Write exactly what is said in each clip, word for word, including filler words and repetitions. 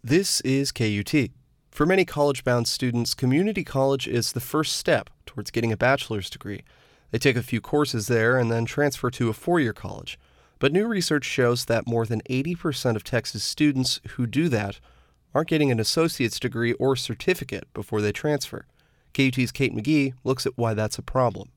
This is K U T. For many college-bound students, community college is the first step towards getting a bachelor's degree. They take a few courses there and then transfer to a four-year college. But new research shows that more than eighty percent of Texas students who do that aren't getting an associate's degree or certificate before they transfer. K U T's Kate McGee looks at why that's a problem.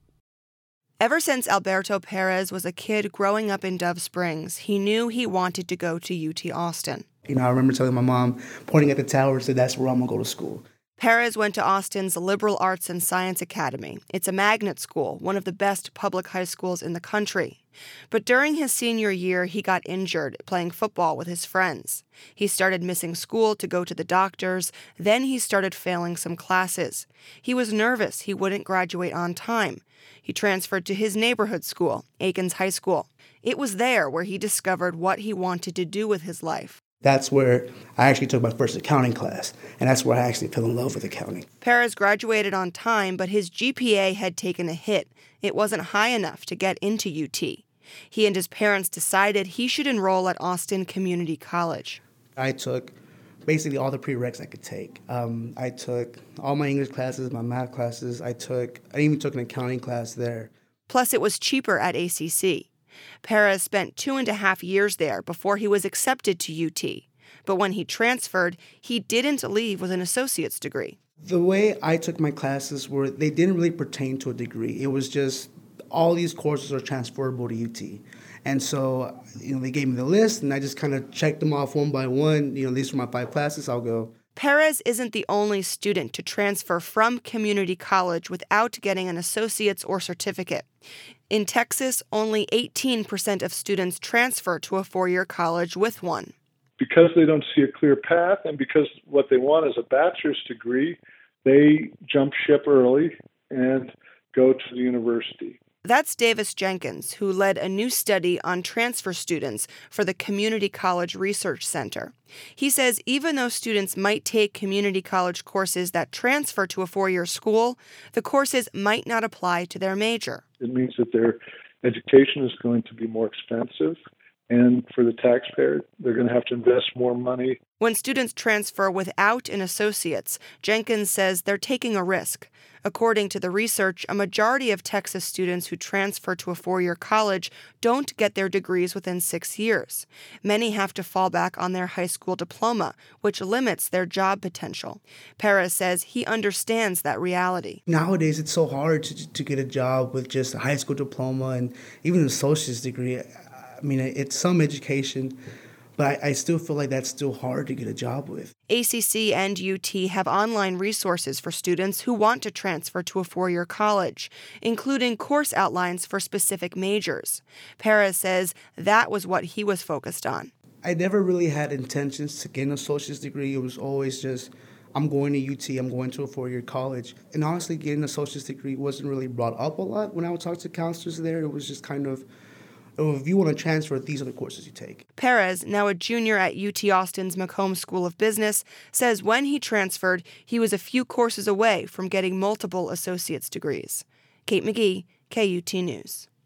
Ever since Alberto Perez was a kid growing up in Dove Springs, he knew he wanted to go to U T Austin. You know, I remember telling my mom, pointing at the tower, said that's where I'm going to go to school. Perez went to Austin's Liberal Arts and Science Academy. It's a magnet school, one of the best public high schools in the country. But during his senior year, he got injured playing football with his friends. He started missing school to go to the doctors. Then he started failing some classes. He was nervous he wouldn't graduate on time. He transferred to his neighborhood school, Aikens High School. It was there where he discovered what he wanted to do with his life. That's where I actually took my first accounting class, and that's where I actually fell in love with accounting. Perez graduated on time, but his G P A had taken a hit. It wasn't high enough to get into U T. He and his parents decided he should enroll at Austin Community College. I took basically all the prereqs I could take. Um, I took all my English classes, my math classes. I took, I even took an accounting class there. Plus, it was cheaper at A C C. Perez spent two and a half years there before he was accepted to U T. But when he transferred, he didn't leave with an associate's degree. The way I took my classes were, they didn't really pertain to a degree. It was just, all these courses are transferable to U T. And so, you know, they gave me the list, and I just kind of checked them off one by one. You know, these are my five classes, I'll go. Perez isn't the only student to transfer from community college without getting an associate's or certificate. In Texas, only eighteen percent of students transfer to a four-year college with one. Because they don't see a clear path and because what they want is a bachelor's degree, they jump ship early and go to the university. That's Davis Jenkins, who led a new study on transfer students for the Community College Research Center. He says even though students might take community college courses that transfer to a four-year school, the courses might not apply to their major. It means that their education is going to be more expensive, and for the taxpayer, they're going to have to invest more money. When students transfer without an associate's, Jenkins says they're taking a risk. According to the research, a majority of Texas students who transfer to a four-year college don't get their degrees within six years. Many have to fall back on their high school diploma, which limits their job potential. Perez says he understands that reality. Nowadays, it's so hard to, to get a job with just a high school diploma and even an associate's degree. I mean, it's some education, but I, I still feel like that's still hard to get a job with. A C C and U T have online resources for students who want to transfer to a four-year college, including course outlines for specific majors. Perez says that was what he was focused on. I never really had intentions to get an associate's degree. It was always just, I'm going to U T, I'm going to a four-year college. And honestly, getting an associate's degree wasn't really brought up a lot when I would talk to counselors there. It was just kind of, oh, if you want to transfer, these are the courses you take. Perez, now a junior at U T Austin's McCombs School of Business, says when he transferred, he was a few courses away from getting multiple associate's degrees. Kate McGee, K U T News.